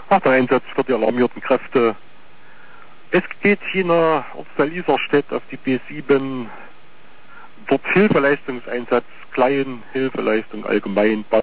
Nach der Einsatz für die alarmierten Kräfte. Es geht China Ortsteil Iserstedt auf die B7. Dort Hilfeleistungseinsatz, Klein, Hilfeleistung allgemein.